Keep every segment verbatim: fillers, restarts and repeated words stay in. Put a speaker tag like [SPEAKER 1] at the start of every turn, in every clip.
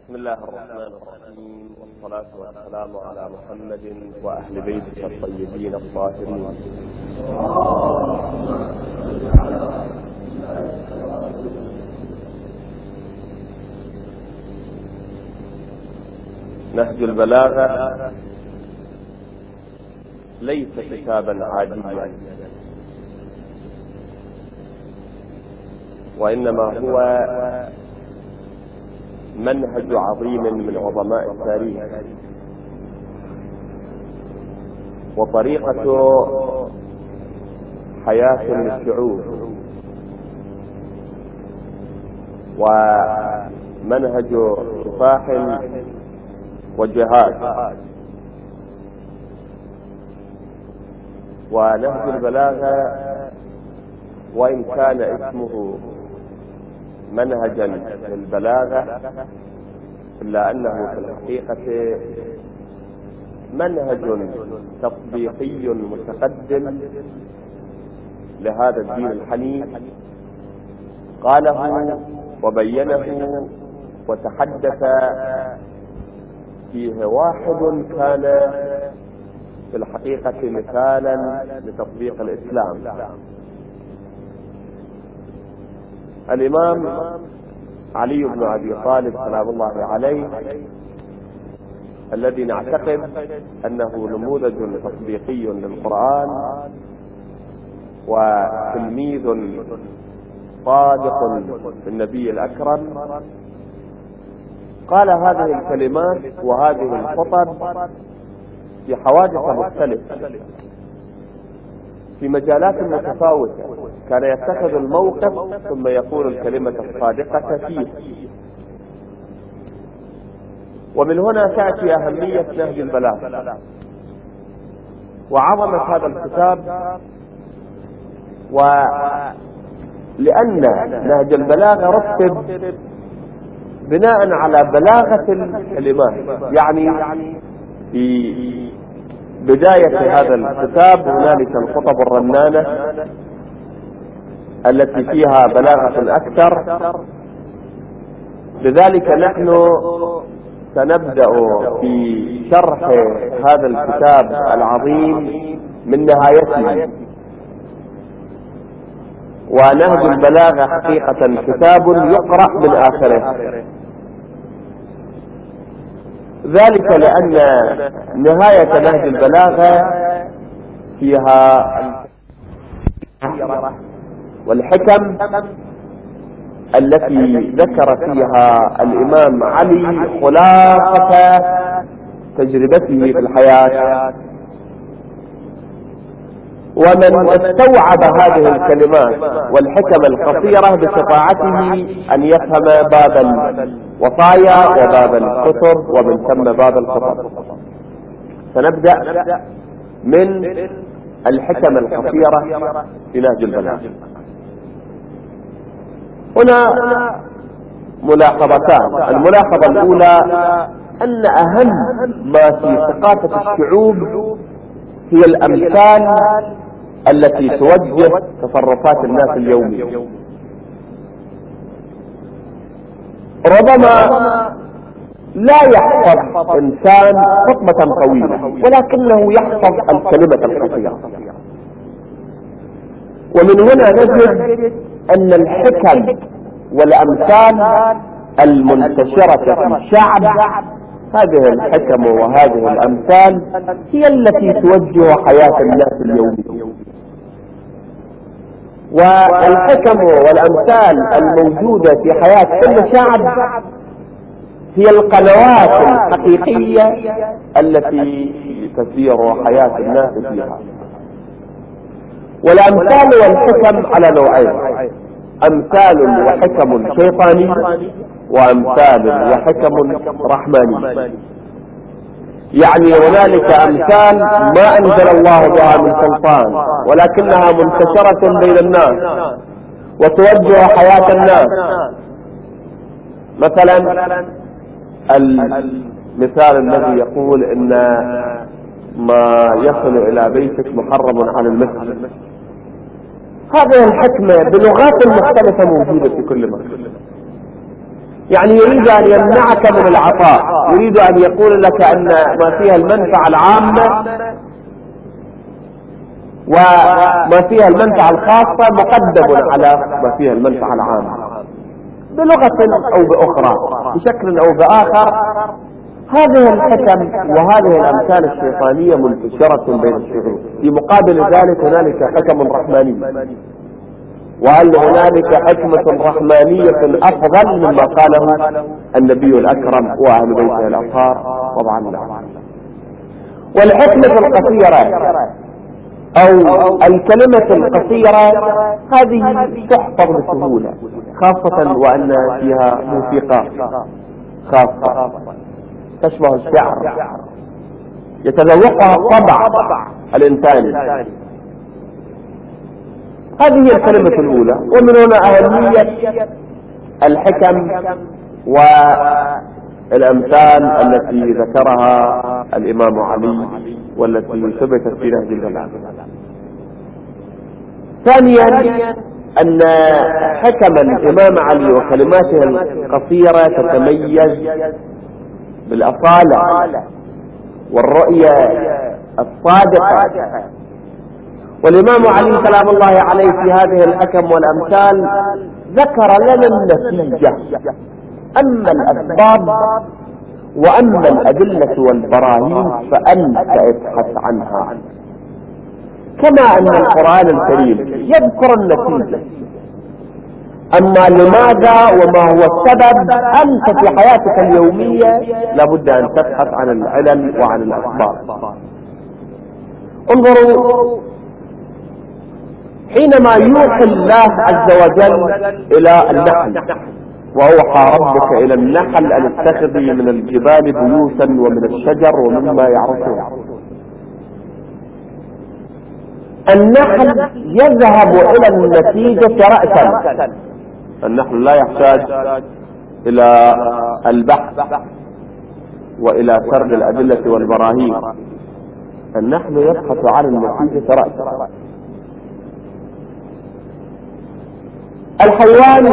[SPEAKER 1] بسم الله الرحمن الرحيم، والصلاة والسلام على محمد وأهل بيته الطيبين الطاهرين. نهج البلاغة ليس كتابا عاديا، وإنما هو منهج عظيم من عظماء التاريخ، وطريقة حياة للشعوب، ومنهج كفاح وجهاد. ونهج البلاغة وإن كان اسمه منهجا للبلاغة إلا أنه في الحقيقة منهج تطبيقي متقدم لهذا الدين الحنيف، قاله وبينه وتحدث فيه واحد كان في الحقيقة مثالا لتطبيق الإسلام، الإمام علي بن أبي طالب سلام الله عليه، الذي نعتقد أنه نموذج تطبيقي للقرآن وتلميذ صادق للنبي الأكرم، قال هذه الكلمات وهذه الخطب في حوادث مختلفة في مجالات متفاوتة، كان يتخذ الموقف ثم يقول الكلمة الصادقة فيه. ومن هنا تأتي أهمية نهج البلاغة وعظمة هذا الكتاب، ولأن نهج البلاغة رتب بناء على بلاغة الكلمات، يعني في بداية هذا الكتاب هنالك الخطب الرنانة التي فيها بلاغة أكثر، لذلك نحن سنبدأ في شرح هذا الكتاب العظيم من نهايته. ونهج البلاغة حقيقة كتاب يقرأ من آخره، ذلك لأن نهاية نهج البلاغة فيها والحكم التي ذكر فيها الإمام علي خلاصة تجربته في الحياة. ومن استوعب هذه الكلمات والحكم القصيرة باستطاعته أن يفهم باب الوصايا وباب الكتب ومن ثم باب الخطب. سنبدأ من الحكم القصيرة في نهج البلاغة. هنا ملاحظتان. الملاحظة الأولى أن أهم ما في ثقافة الشعوب هي الأمثال التي توجه تصرفات الناس اليومية. ربما لا يحفظ إنسان خطبة طويلة ولكنه يحفظ الكلمة القصيرة، ومن هنا نجد أن الحكم والأمثال المنتشرة في الشعب، هذه الحكم وهذه الأمثال هي التي توجه حياة الناس اليومية. والحكم والأمثال الموجودة في حياة كل شعب هي القنوات الحقيقية التي تسير حياة الناس فيها. والأمثال والحكم على نوعين: أمثال وحكم شيطاني، وأمثال وحكم رحماني. يعني هنالك أمثال ما أنزل الله بها من سلطان، ولكنها منتشرة بين الناس وتوجه حياة الناس. مثلا المثال الذي يقول إن ما يصل إلى بيتك محرم على المسجد، هذه الحكمة بلغات مختلفة موجودة في كل مكان. يعني يريد أن يمنعك من العطاء، يريد أن يقول لك أن ما فيها المنفعة العامة وما فيها المنفعة الخاصة مقدم على ما فيها المنفعة العامة بلغة أو بأخرى، بشكل أو بآخر. هذه الحكم وهذه الأمثال الشيطانية منتشرة بين الشعوب. في مقابل ذلك هنالك حكم رحماني، وهل هنالك حكمة رحمانية أفضل مما قاله النبي الأكرم وأهل بيته الأطهار؟ طبعا لا. والحكمة القصيرة أو الكلمة القصيرة هذه تحفظ بسهولة، خاصة وأن فيها موسيقى خاصة تشبه الشعر يتذوقها الطبع الإنساني. هذه هي الكلمة الأولى. ومن هنا أهمية الحكم والأمثال التي ذكرها الإمام علي والتي ثبتت في نهج البلاغة. ثانيا أن حكم الإمام علي وكلماته القصيرة تتميز بالأصالة والرؤية الصادقة. والإمام علي سلام الله عليه في هذه الحكم والأمثال ذكر لنا النتيجة، أما الأسباب وأما الأدلة والبراهين فأنت ابحث عنها. كما أن القرآن الكريم يذكر النتيجة، أما لماذا وما هو السبب أنت في حياتك اليومية لابد أن تبحث عن العلل وعن الأسباب. انظروا، حينما يوحي الله عز وجل إلى النحل وأوحى ربك إلى النحل أن اتخذي من الجبال بيوتا ومن الشجر ومما يعرشون، النحل يذهب إلى النتيجة رأسا. النحل لا يحتاج إلى البحث وإلى سرد الأدلة والبراهين، النحل يبحث عن النتيجة رأسا. الحيوان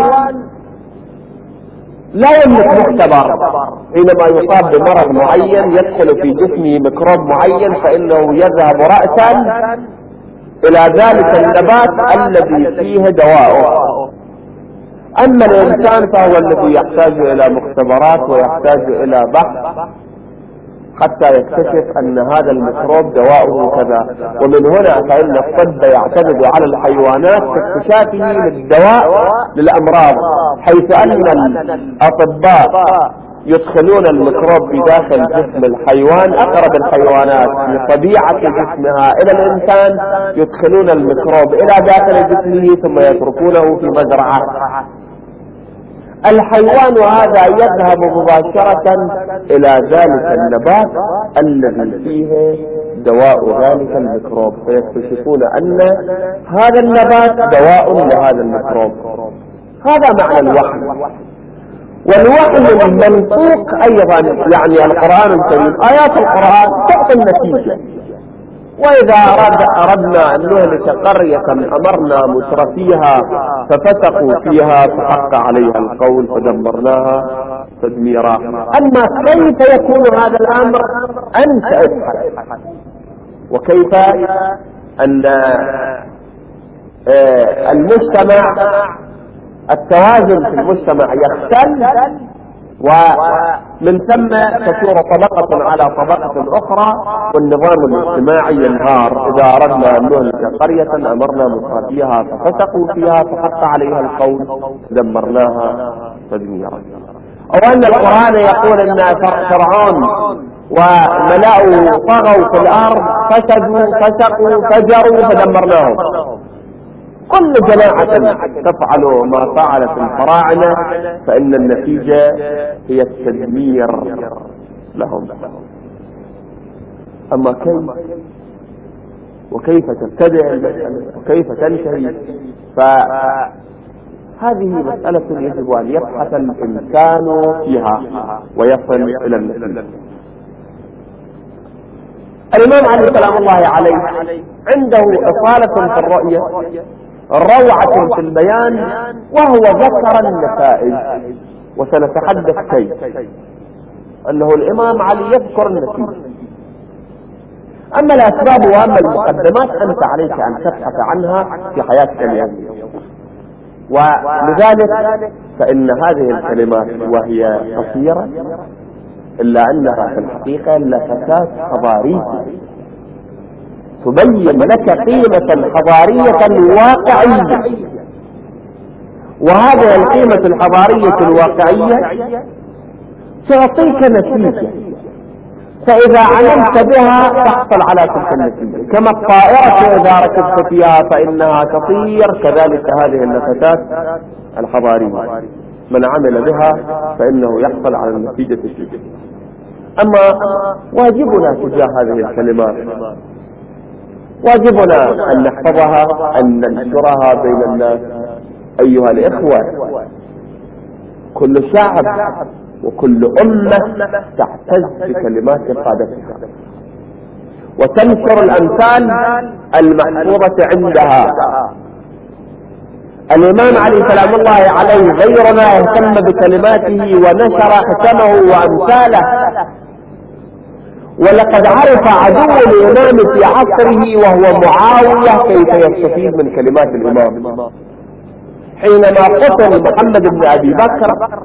[SPEAKER 1] لا يملك مختبر، حينما يصاب بمرض معين يدخل في جسمه ميكروب معين فإنه يذهب رأسا إلى ذلك النبات الذي فيه دواءه. أما الإنسان فهو الذي يحتاج إلى مختبرات ويحتاج إلى بحث حتى يكتشف أن هذا الميكروب دواؤه كذا. ومن هنا فإن الطب يعتمد على الحيوانات في اكتشافه للدواء للأمراض، حيث أن الأطباء يدخلون الميكروب في داخل جسم الحيوان، أقرب الحيوانات لطبيعة جسمها إلى الإنسان يدخلون الميكروب إلى داخل جسمه ثم يتركونه في مزرعة. الحيوان هذا يذهب مباشرة إلى ذلك النبات الذي فيه دواء ذلك الميكروب، فيكتشفون أن هذا النبات دواء لهذا الميكروب. هذا معنى الوحي. والوحي المنطوق أيضا، يعني القرآن الكريم آيات القرآن تعطي النتيجة. وإذا أراد أردنا أن نهلك قرية أمرنا مترفيها ففسقوا فيها فحق عليها القول فدمرناها تدميرا. أما كيف يكون هذا الأمر أنت ابحث، وكيف أن المجتمع التوازن في المجتمع يختل ومن ثم تثور طبقة على طبقة أخرى والنظام الاجتماعي ينهار. إذا أردنا أن نهلك قرية أمرنا مترفيها ففسقوا فيها فحق عليها القول دمرناها تدميرا. أو أن القرآن يقول أن فرعون وملأوا طغوا في الأرض فسدوا فسقوا فجروا فدمرناهم. كل جماعة تفعل ما فعلت الفراعنة فإن النتيجة هي التدمير لهم. أما كيف وكيف تبتدئ وكيف تنتهي، فهذه مسألة يجب أن يبحث الإنسان فيها ويصل إلى النتيجة. الإمام علي سلام الله عليه عنده إصالة في الرؤية، روعة في البيان، وهو ذكر النتائج. وسنتحدث كيف. أنه الإمام علي يذكر النتيجة. أما الأسباب وأما المقدمات أنت عليك أن تبحث عنها في حياتك اليومية. ولذلك فإن هذه الكلمات وهي قصيرة إلا أنها في الحقيقة لفتات حضارية تبين لك قيمة حضارية واقعية، وهذه القيمة الحضارية الواقعية تعطيك نتيجة، فإذا عملت بها تحصل على تلك النتيجة. كما الطائرة إذا ركبت فيها فإنها تطير، كذلك هذه اللفتات الحضارية من عمل بها فإنه يحصل على النتيجة الشيء. أما واجبنا تجاه هذه الكلمات، واجبنا أن نحفظها، أن ننشرها بين الناس. أيها الإخوة، كل شعب وكل أمة تعتز بكلمات قادتها وتنشر الأمثال المحفوظة عندها. الإمام علي سلام الله عليه غيرنا اهتم بكلماته ونشر حكمه وأمثاله، ولقد عرف عدو الإمام في عصره وهو معاوية كيف يستفيد من كلمات الإمام. حينما قتل محمد بن أبي بكر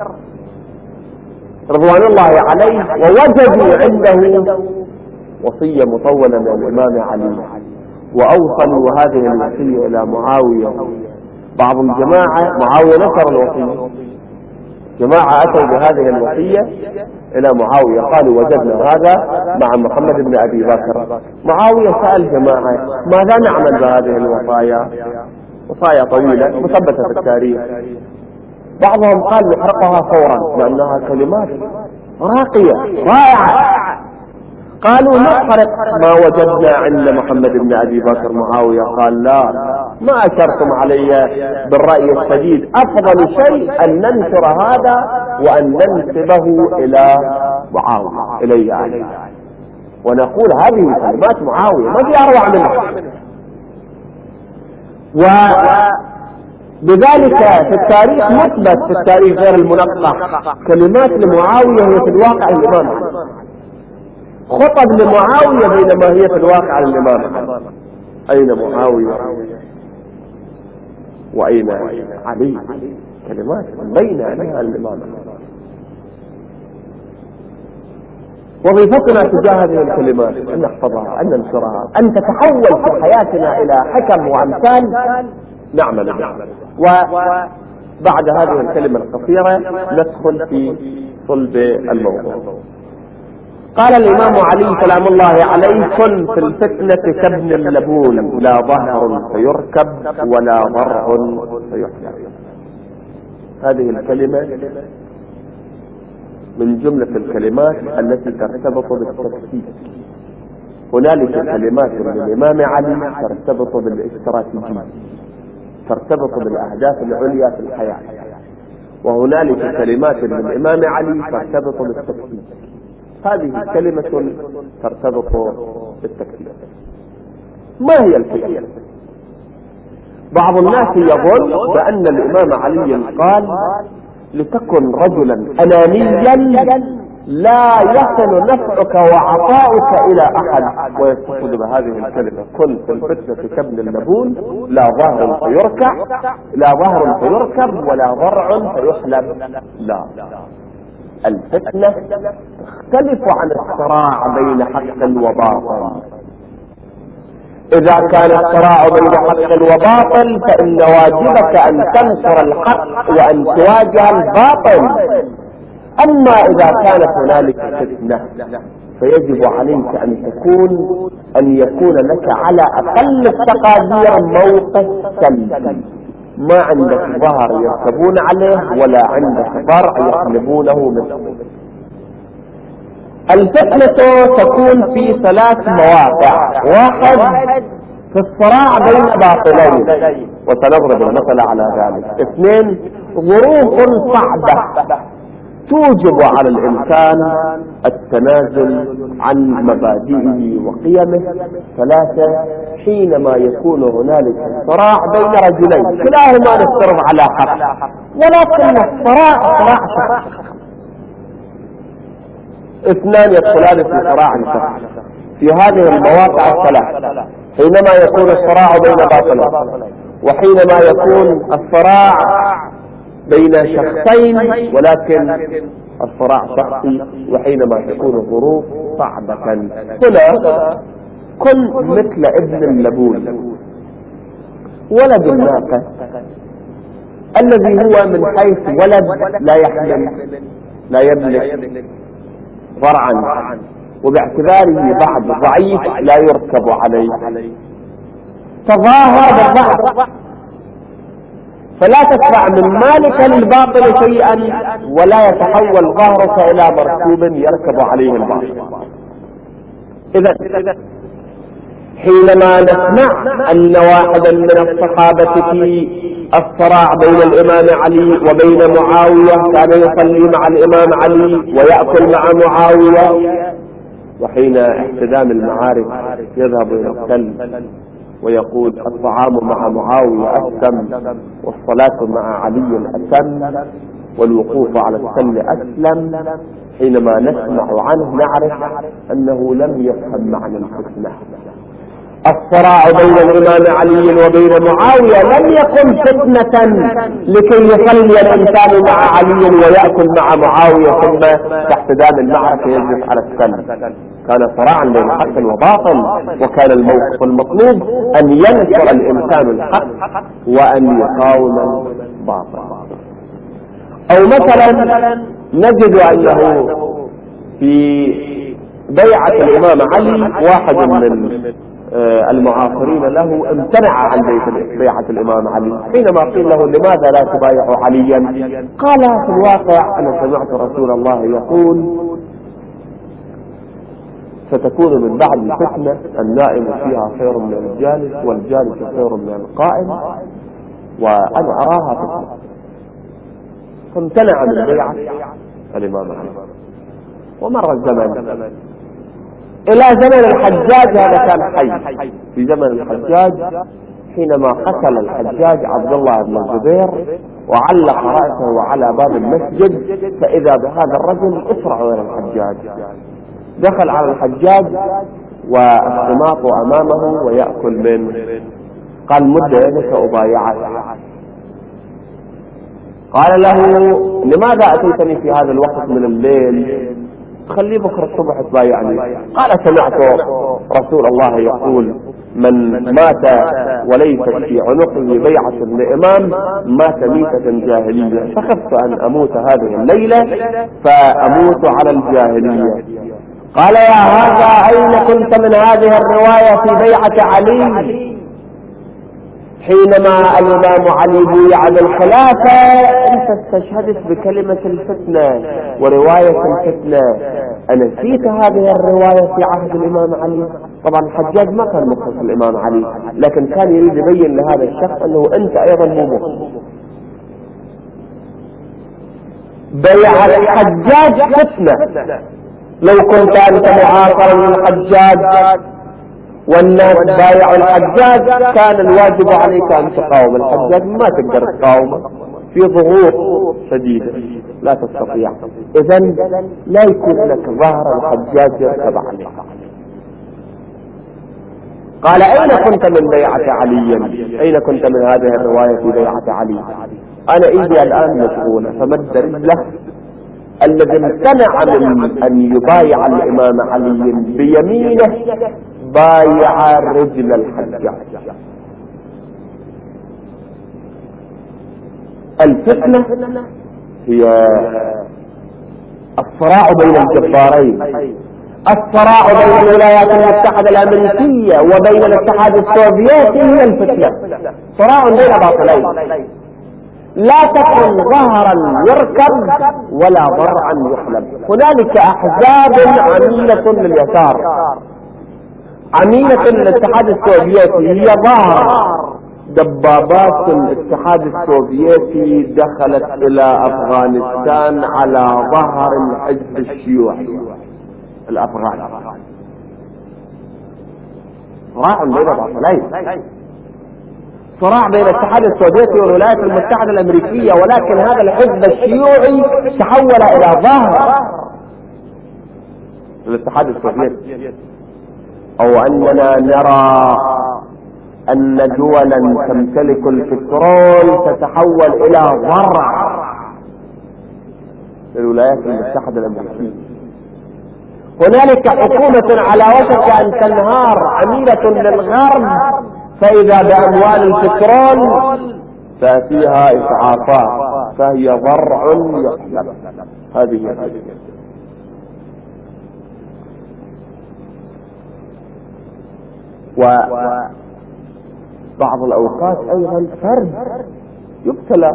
[SPEAKER 1] رضوان الله عليه ووجدوا عنده وصية مطولة من الإمام علي، وأوصلوا هذه الوصية إلى معاوية. بعض الجماعة معاوية نشر الوصية، جماعة أتوا بهذه الوصية إلى معاوية قالوا وجدنا هذا مع محمد بن أبي بكر. معاوية سأل جماعة ماذا نعمل بهذه الوصايا؟ وصايا طويلة مثبتة في التاريخ. بعضهم قال نحرقها فورا لأنها كلمات راقية رائعة. قالوا نحرق ما وجدنا عند محمد بن أبي بكر. معاوية قال لا، ما أشرتم علي بالرأي السديد، أفضل شيء أن ننشر هذا وأن ننسبه إلى معاوية إليه عليه، ونقول هذه كلمات معاوية ما في أروع منها. وبذلك في التاريخ مثبت، في التاريخ غير المنقح، كلمات لمعاوية هي في الواقع الإمام علي، خطب لمعاوية بينما هي في الواقع الإمام علي. أين معاوية وأين علي؟ كلمات بين عليها الإمام علي. وظيفتنا تجاه هذه الكلمات أن نحفظها، أن ننشرها، أن تتحول في حياتنا إلى حكم وأمثال نعمل بها. وبعد هذه الكلمة القصيرة ندخل في صلب الموضوع. قال الإمام علي سلام الله عليه كن في الفتنة كابن اللبون، لا ظهر فيركب ولا ضرع فيحلب. هذه الكلمة من جملة الكلمات التي ترتبط بالتكتيك. هنالك كلمات للإمام علي ترتبط بالاستراتيجية، ترتبط بالأهداف العليا في الحياة، وهنالك كلمات للإمام علي ترتبط بالتكتيك. هذه كلمة ترتبط بالتكتيك. ما هي الكلمة؟ بعض الناس يظن بأن الإمام علي قال لتكن رجلا أنانيا لا يصل نفعك وعطاؤك إلى أحد، ويستفيد بهذه الكلمة كن في الفتنة كابن اللبون، لا ظهر فيركع لا ظهر فيركب ولا ضرع فيحلب. لا، الفتنة تختلف عن الصراع بين حق وباطل. إذا كان الصراع بين حق وباطل فإن واجبك أن تنصر الحق وأن تواجه الباطل. أما إذا كانت هنالك فتنة فيجب عليك أن تكون أن يكون لك على أقل التقادير موقف سلبي، ما عندك ظهر يركبون عليه ولا عندك ضرع يحلبونه مثله. الفتنة تكون في ثلاث مواقع: واحد في الصراع بين باطلين وسنضرب المثل على ذلك. اثنين ظروف صعبة توجب على الإنسان التنازل عن مبادئه وقيمه. ثلاثة، حينما يكون هنالك صراع بين رجلين كلاهما نفترض على حق، ولكن الصراع صراع شخص، اثنان يدخلان في صراع شخص. في هذه المواقع الثلاث، حينما يكون الصراع بين باطلين، وحينما يكون الصراع بين شخصين ولكن الصراع شخصي، وحينما تكون الظروف صعبة. هنا كن مثل ابن اللبون ولد الناقة الذي هو من حيث ولد لا يحمل لا يملك ضرعا، وباعتباره بعد ضعيف لا يركب عليه، تظاهر بالضعف، فلا تدفع من مالك للباطل شيئا ولا يتحول ظهرك الى مركوب يركب عليه الباطل. اذا حينما نسمع ان واحدا من الصحابة في الصراع بين الامام علي وبين معاوية كان يصلي مع الامام علي ويأكل مع معاوية، وحين احتدام المعارك يذهب الى التل ويقول الطعام مع معاوية أسلم والصلاة مع علي أسلم والوقوف على السل أسلم. حينما نسمع عنه نعرف أنه لم يفهم معنى الفتنة. الصراع بين الإمام علي وبين معاوية لم يكن فتنة لكي يصلي الإنسان مع علي ويأكل مع معاوية ثم تحت دام المعركة يجلس على السل. كان صراعا بين حق وباطل، وكان الموقف المطلوب أن ينصر الإنسان الحق وأن يقاوم الباطل. أو مثلا نجد أنه في بيعة الإمام علي واحد من المعاصرين له امتنع عن بيعة الإمام علي. حينما قيل له لماذا لا تبايع عليا، قال في الواقع أنا سمعت رسول الله يقول ستكون من بعد الفتنة النائم فيها خير من الجالس والجالس خير من القائم، وأنا أراها فتنة، فامتنع من بيعة الإمام علي. ومر الزمن إلى زمن الحجاج، هذا كان حي في زمن الحجاج، حينما قتل الحجاج عبد الله بن الزبير وعلق رأسه على باب المسجد، فإذا بهذا الرجل أسرع إلى الحجاج، دخل على الحجاج والسماط أمامه ويأكل منه، قال مد يدك أبايعك. قال له لماذا أتيتني في هذا الوقت من الليل، خلي بكرة الصبح تبايعني. قال سمعت رسول الله يقول من مات وليس في عنقه بيعة لإمام مات ميتة جاهلية، فخفت أن أموت هذه الليلة فأموت على الجاهلية. قال يا هذا أين كنت من هذه الرواية في بيعة علي؟ حينما الإمام علي بيع بالخلافة أنت استشهدت بكلمة الفتنة ورواية الفتنة، أنسيت هذه الرواية في عهد الإمام علي؟ طبعا الحجاج ما كان مختص الإمام علي، لكن كان يريد يبين لهذا الشخص أنه أنت أيضا مو مختص. بيع الحجاج فتنة، لو كنت أنت معاصرا للحجاج والناس بايعوا الحجاج كان الواجب عليك أن تقاوم الحجاج، ما تقدر تقاومه في ضغوط شديدة لا تستطيع. إذن لا يكون لك ظهر الحجاج يركب عليك. قال أين كنت من بيعة علي؟ أين كنت من هذه الرواية في بيعة علي؟ أنا إيدي الآن مشغولة. فمد رجله الذي امتنع من أن يبايع الإمام علي بيمينه بايع رجل الحجاج. الفتنة هي الصراع بين الجبارين، الصراع بين الولايات المتحدة الأمريكية وبين الاتحاد السوفيتي هي الفتنة، صراع بين باطلين، لا تكن ظهرا يركب ولا ضرعا يحلب. هنالك أحزاب عميلة لليسار، عميلة للاتحاد السوفيتي، هي ظهر دبابات الاتحاد السوفيتي دخلت الى افغانستان على ظهر الحزب الشيوعي الافغاني. صراع بين باطلين، صراع بين الاتحاد السوفيتي والولايات المتحدة الامريكية، ولكن هذا الحزب الشيوعي تحول الى ظهر الاتحاد السوفيتي. او اننا نرى ان دولا تمتلك البترول تتحول الى ضرع للولايات المتحدة الامريكية. هنالك حكومة على وشك ان تنهار عميلة للغرب، فاذا باموال البترول ففيها اسعافات، فهي ضرع يحلب. هذه هذه وبعض الأوقات أيضا فرد يبتلى،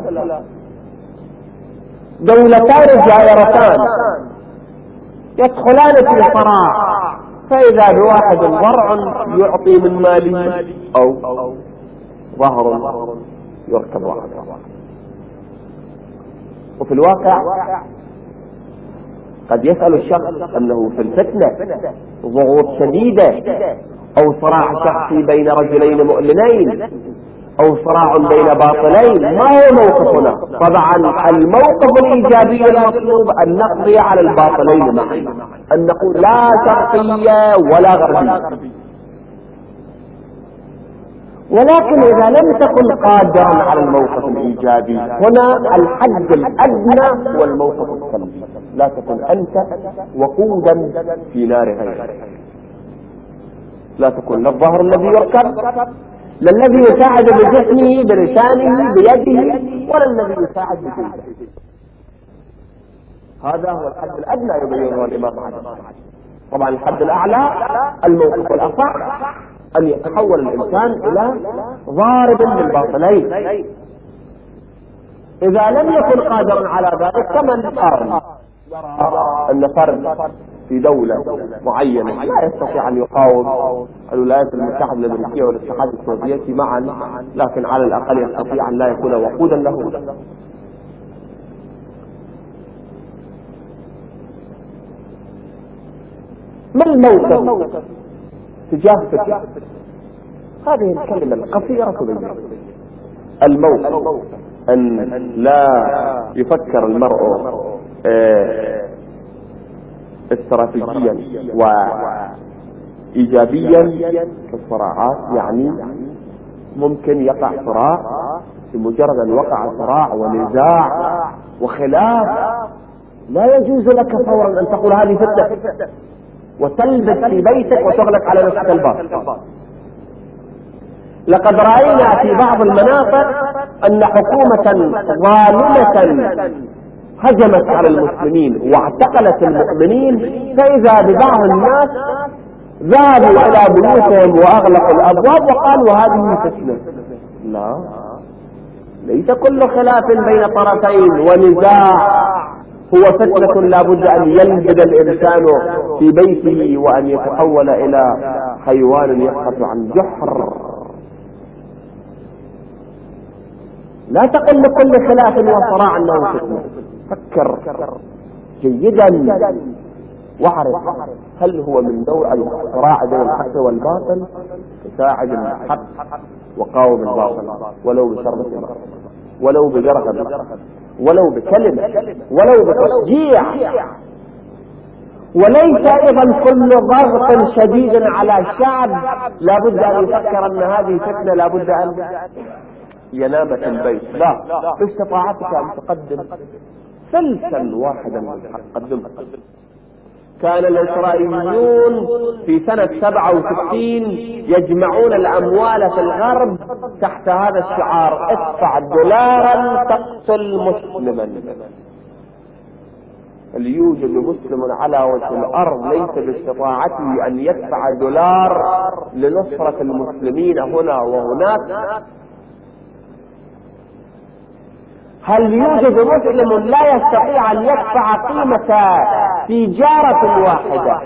[SPEAKER 1] دولتان جائرتان يدخلان في صراع، فإذا بواحد ضرع يعطي من ماله أو ظهر يركب واحد. وفي الواقع قد يسأل الشخص أنه في الفتنة ضغوط شديدة أو صراع شخصي بين رجلين مؤلمين أو صراع بين باطلين، ما هو موقفنا؟ طبعا الموقف الإيجابي المطلوب أن نقضي على الباطلين معا، أن نقول لا شرقية ولا غربية. ولكن إذا لم تكن قادرا على الموقف الإيجابي، هنا الحد الأدنى والموقف السلبي. لا تكن أنت وقودا في نار غيرك، لا تكون لا الظهر الذي يركب، لا الذي يساعد بجسمه بلسانه بيده، ولا الذي يساعد بجسمه. هذا هو الحد الأدنى يبينه الإمام علي. طبعا الحد الأعلى الموقف الأصح أن يتحول الإنسان إلى ضارب للباطلين. إذا لم يكن قادرا على ذلك كمن قارن أن فرد في دولة معينة لا يستطيع أن يقاوم الولايات المتحدة الأمريكية والاتحاد السوفيتي معا، لكن على الأقل يستطيع أن لا يكون وقودا له. ما الموقف تجاه فكرة؟ هذه الكلمة القصيرة تبين الموقف أن لا يفكر المرء استراتيجيا وإيجابيا في الصراعات. يعني ممكن يقع صراع، بمجرد أن وقع صراع ونزاع وخلاف لا يجوز لك فورا أن تقول هذه فتنة وتلبس في بيتك وتغلق على نفسك الباب. لقد رأينا في بعض المناطق أن حكومة ظالمة هجمت على المسلمين واعتقلت المؤمنين، فإذا ببعض الناس ذهبوا إلى بيوتهم وأغلقوا الأبواب وقالوا هذه فتنة. لا، ليس كل خلاف بين طرفين ونزاع هو فتنة لا بد أن يلبد الإنسان في بيته وأن يتحول إلى حيوان يبحث عن جحر. لا تقل لكل خلاف وصراع أنه فتنة. فكر جيدا واعرف هل هو من نوع الصراع بين الحق والباطل تساعد الحق وقاوم الباطل، ولو بشربة الماء، ولو بجرد، ولو بكلمة، ولو بتشجيع. وليس ايضا كل ضغط شديد على الشعب لابد ان يفكر ان هذه فتنة لابد ان ينام في البيت. لا، باستطاعتك ان تقدم سلسا واحدا من الحق قدمه. كان الإسرائيليون في سنة سبعة وستين يجمعون الأموال في الغرب تحت هذا الشعار: ادفع دولارا تقتل مسلما. هل يوجد مسلم على وجه الأرض ليس باستطاعته أن يدفع دولار لنصرة المسلمين هنا وهناك؟ هل يوجد مسلم لا يستطيع أن يدفع قيمة تجارة واحدة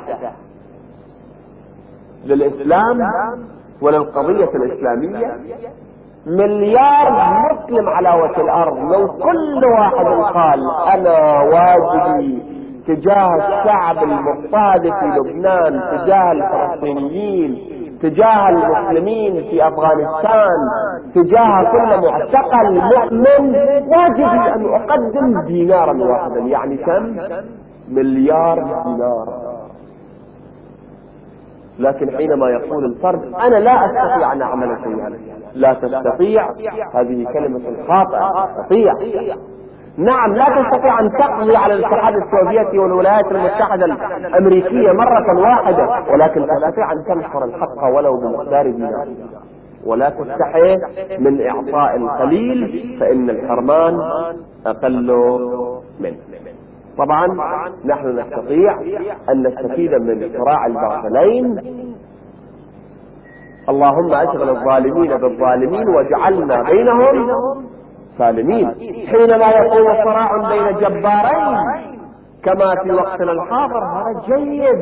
[SPEAKER 1] للإسلام وللقضية الإسلامية؟ مليار مسلم على وجه الأرض، لو كل واحد قال أنا واجبي تجاه الشعب المضطهد في لبنان، تجاه الفلسطينيين، تجاه المسلمين في أفغانستان، تجاه كل معتقل مؤمن، واجبي أن أقدم دينارا واحدا، يعني كم؟ مليار دينار. لكن حينما يقول الفرد أنا لا أستطيع أن أعمل شيئا، لا تستطيع، هذه كلمة خاطئة. تستطيع، نعم، لا تستطيع أن تقضي على الاتحاد السوفيتي والولايات المتحدة الأمريكية مرة واحدة، ولكن تستطيع أن تنشر الحق ولو بمقدار دينار، ولا تستحي من إعطاء القليل فإن الحرمان أقل منه. طبعا نحن نستطيع أن نستفيد من صراع الباطلين. اللهم أشغل الظالمين بالظالمين واجعلنا بينهم سالمين. حينما يكون صراع بين جبارين كما في وقتنا الحاضر هذا جيد.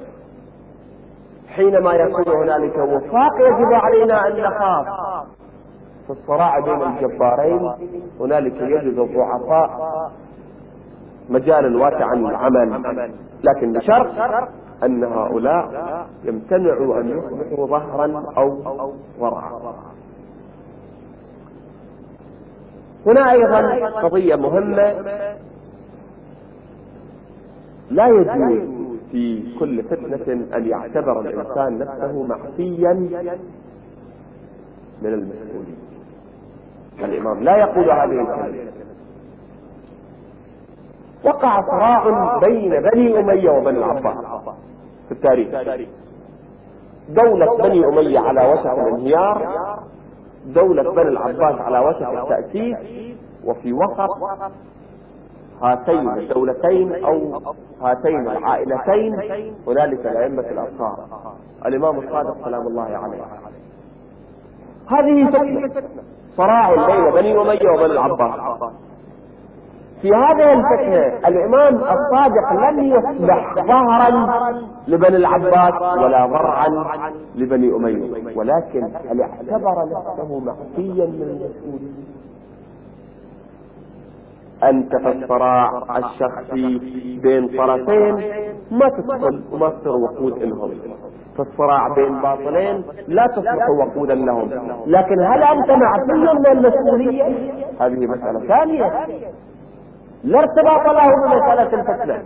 [SPEAKER 1] حينما يكون هنالك وفاق يجب علينا أن نخاف. في الصراع بين الجبارين هنالك يجد الضعفاء مجالا واسعا للعمل، لكن بشرط أن هؤلاء يمتنعوا أن يصبحوا ظهرا أو ورعا. هنا أيضا قضية مهمة، لا يجوز في كل فتنة أن يعتبر الإنسان نفسه معفيا من المسؤولين. الإمام لا يقول هذه الكلمة. وقع صراع بين بني أمية وبني العباس في التاريخ. دولة بني أمية على وشك الانهيار، دولة بني العباس على وشك التأسيس، وفي وسط هاتين الدولتين أو هاتين العائلتين هنالك الأئمة الأبصار، الإمام الصادق سلام الله عليه. هذه فتنة، صراع بين بني أمية وبني العباس. في هذه الفتنة الإمام الصادق لم يصبح ظهرا لبني العباس ولا ضرعا لبني أمية، ولكن هل اعتبر نفسه معفيا من المسؤولين؟ أنت في الصراع الشخصي بين طرفين ما تدخل وما تصير وقود لهم، في الصراع بين باطلين لا تصبح وقودا لهم، لكن هل أنت معفي من المسؤولية؟ هذه مسألة ثانية، لا ارتباط له بمسألة الفتنة.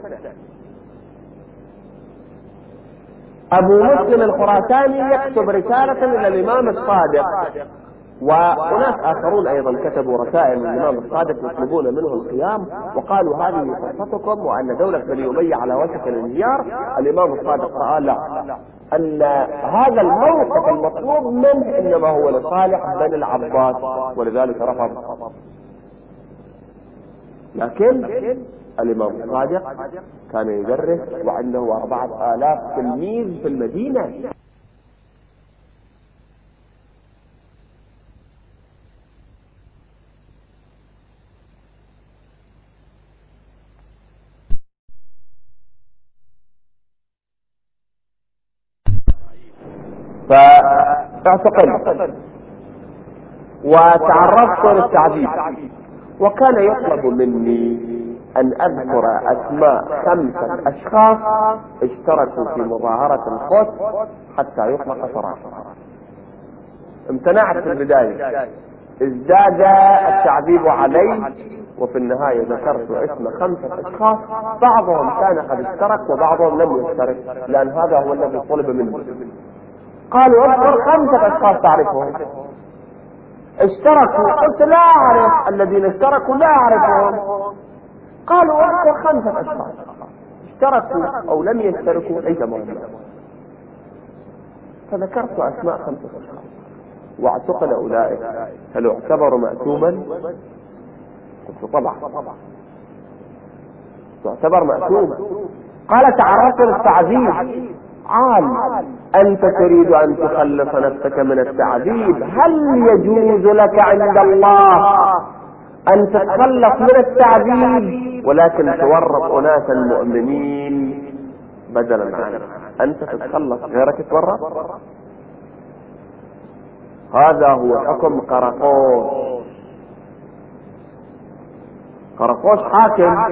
[SPEAKER 1] أبو مسلم الخراساني يكتب رسالة إلى الإمام الصادق، وناس آخرون أيضا كتبوا رسائل للإمام الصادق يطلبون منه القيام، وقالوا هذه قصتكم وأن دولة بني أمية على وشك الانهيار. الإمام الصادق قال لا، أن هذا الموقف المطلوب منه إنما هو لصالح بني العباس، ولذلك رفض. لكن الإمام الصادق كان يدرس وعنده أربعة آلاف تلميذ في المدينة. فاعتقل وتعرضت للتعذيب، وكان يطلب مني أن أذكر أسماء خمسة أشخاص اشتركوا في مظاهرة القدس حتى يطلق سراحهم. امتنعت في البداية، ازداد التعذيب علي، وفي النهاية ذكرت اسم خمسة أشخاص، بعضهم كان قد اشترك وبعضهم لم يشترك، لأن هذا هو الذي طلب منه. قالوا اذكر خمسة أشخاص تعرفهم. اشتركوا، قلت لا أعرف الذين اشتركوا، لا أعرفهم. قالوا اذكر خمسة أشخاص اشتركوا أو لم يشتركوا أي مهم. فذكرت أسماء خمسة أشخاص واعتقل أولئك. هل اعتبروا مأثوما؟ قلت طبعا تعتبر مأثوما. قال تعرضت للتعذيب. عال أنت تريد أن تخلص نفسك من التعذيب، هل يجوز لك عند الله أن تتخلص من التعذيب ولكن تورط أناسا مؤمنين بدلا عنك؟ أنت تتخلص غيرك تورط؟ هذا هو حكم قرقوش. قرقوش حاكم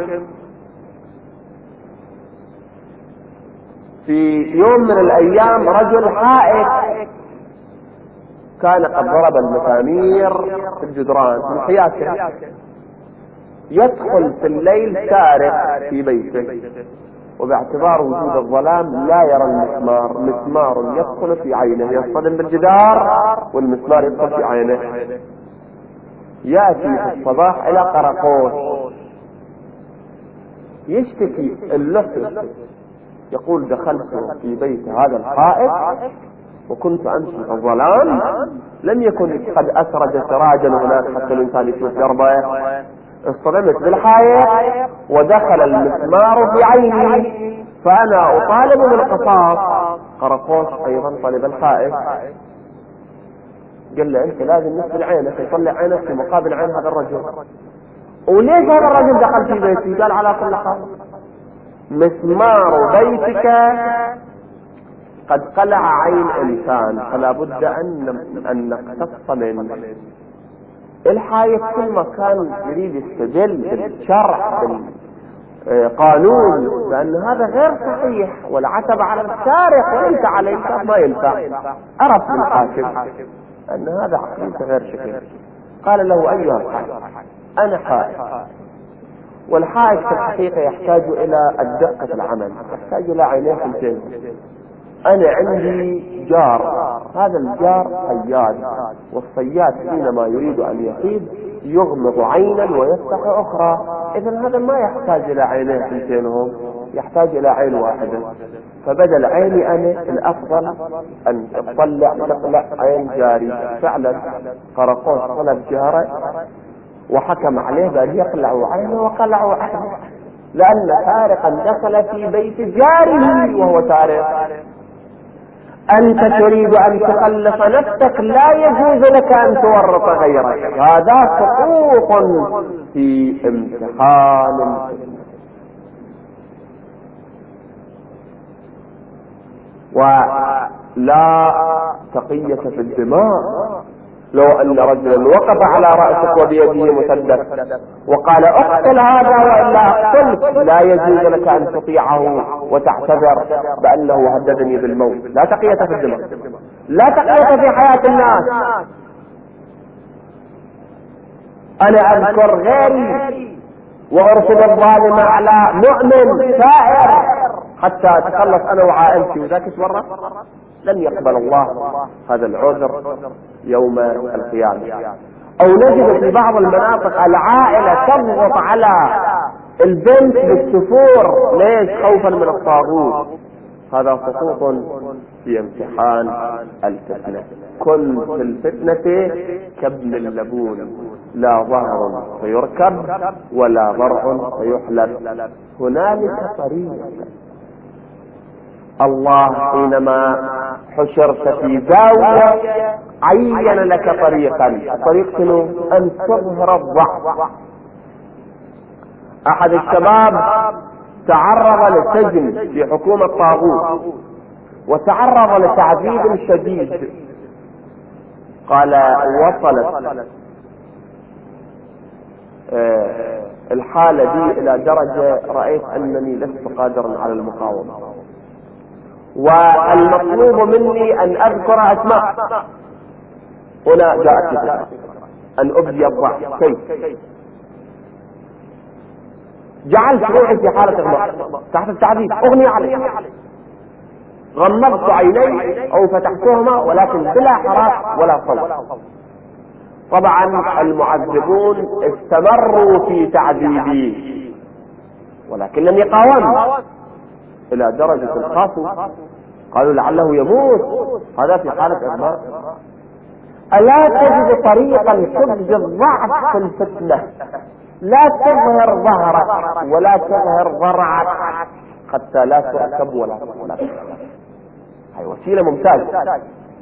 [SPEAKER 1] في يوم من الأيام رجل حائط كان قد ضرب المسامير في الجدران من حياته، يدخل في الليل سارق في بيته، وباعتبار وجود الظلام لا يرى المسمار، مسمار يدخل في عينه، يصطدم بالجدار والمسمار يدخل في عينه. يأتي في الصباح إلى قرقوش يشتكي اللص، يقول دخلت في بيت هذا الحائط وكنت أمشي في الظلام، لم يكن قد أسرج سراجا هناك حتى الإنسان يشوف دربه، اصطدمت بالحائط ودخل المسمار في عيني فأنا أطالب بالقصاص. قرقوش أيضا طلب الحائط، قال له أنت لازم نسبل عينك، يطلع عينك في مقابل عين هذا الرجل. وليش هذا الرجل دخل في بيتي؟ قال على كل حال مسمار بيتك قد قلع عين إنسان، فلا بد أن أن نقتص منه. الحائط كل ما كان يريد يستدل بالشرع بالقانون لأن هذا غير صحيح والعتب على السارق وليس على الإنسان ما ينفع، عرف الحاكم أن هذا عقيدة غير شكل. قال له أيها الحائط أنا حائط، والحائط في الحقيقة يحتاج إلى الدقة في العمل، يحتاج إلى عينين خلفين. أنا عندي جار، هذا الجار صياد، والصياد حينما يريد أن يصيد يغمض عينا ويفتح أخرى، إذن هذا ما يحتاج إلى عينين خلفينهم، يحتاج إلى عين واحدة. فبدل عيني أنا الأفضل أن تطلع تطلع عين جاري. فعلا قرقوش طلب جاره وحكم عليه بأن يقلعوا عينه وقلعوا عينه، لأن سارقا دخل في بيت جاره وهو سارق. أنت تريد أن تخلص نفسك، لا يجوز لك أن تورط غيرك، هذا سقوط في امتحان. ولا تقية في الدماء. لو أن رجلا وقف على رأسك وبيده مسدس وقال اقتل هذا وإلا اقتلك، لا يجوز لك أن تطيعه وتعتذر بأنه هددني بالموت. لا تقية في الدماء، لا تقية في حياة الناس. أنا أذكر غيري وأرسل الظالم على مؤمن سائر حتى أتخلص أنا وعائلتي، وذاك مرة لن يقبل الله هذا العذر يوم القيامة. أو نجد في بعض المناطق العائلة تضغط على البنت بالسفور، ليش؟ خوفا من الطاغوت. هذا سقوط في امتحان الفتنة. كن في الفتنة كابن اللبون، لا ظهر فيركب ولا ضرع فيحلب. هنالك طريق. الله حينما حشرت في زاوية عين لك طريقا، الطريق شنو؟ أن تظهر الضعف. أحد الشباب تعرض للسجن في حكومة طاغوت وتعرض لتعذيب شديد. قال وصلت آه الحالة دي إلى درجة رأيت أنني لست قادرا على المقاومة، والمطلوب مني أن أذكر أسماء. هنا جاءت فكرة أن أبدي الضعف. كيف؟ جعلت روحي في حالة إغماء تحت التعذيب، أغني عليه، غمضت عيني أو فتحتهما ولكن بلا حراك ولا صوت. طبعا المعذبون استمروا في تعذيبي ولكنني قاومت إلى درجة خاصة، قالوا لعله يموت، هذا في حالة إغماء. ألا تجد طريقا تبدي الضعف في الفتنة؟ لا تظهر ظهرك ولا تظهر ضرعك حتى لا تركب ولا ولا هاي وسيلة ممتازة.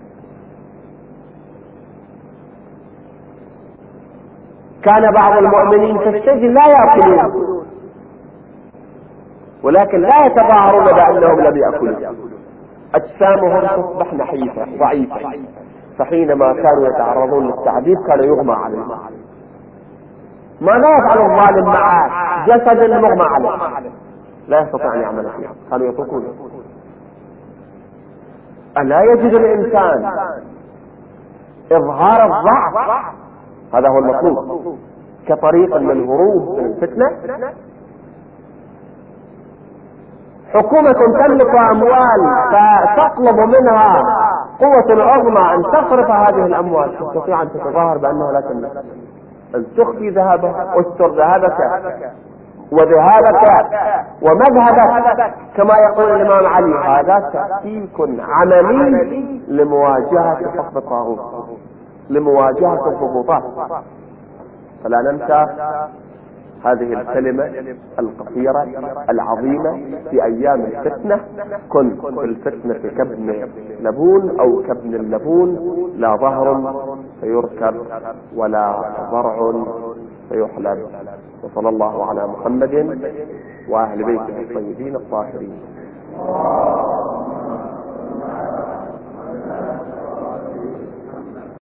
[SPEAKER 1] كان بعض المؤمنين في السجن لا يأكلون ولكن لا يتظاهرون بأنهم لم يأكلوا، أجسامهم تصبح نحيفة ضعيفة، فحينما كانوا يتعرضون للتعذيب كان يغمى عليهم. ماذا يفعل الظالم مع جسد مغمى عليه؟ لا يستطيع أن يعمل فيه، كانوا يتركونه. ألا يجد الإنسان إظهار الضعف، هذا هو المطلوب، كطريق للهروب من الفتنة؟ حكومة تملك أموال فتطلب منها قوة عظمى أن تصرف هذه الأموال، تستطيع أن تتظاهر بأنها لا تملك، أن تخفي ذهبها، استر ذهبك وذهابك ومذهبك كما يقول الإمام علي. هذا تكتيك عملي لمواجهة حكم الطاغوت، لمواجهة الضغوطات. فلا ننسى هذه الكلمة القصيرة العظيمة في أيام الفتنة: كن في الفتنة كابن لبون أو كابن اللبون، لا ظهر فيركب ولا ضرع فيحلب. وصلى الله على محمد وأهل بيته الطيبين الطاهرين.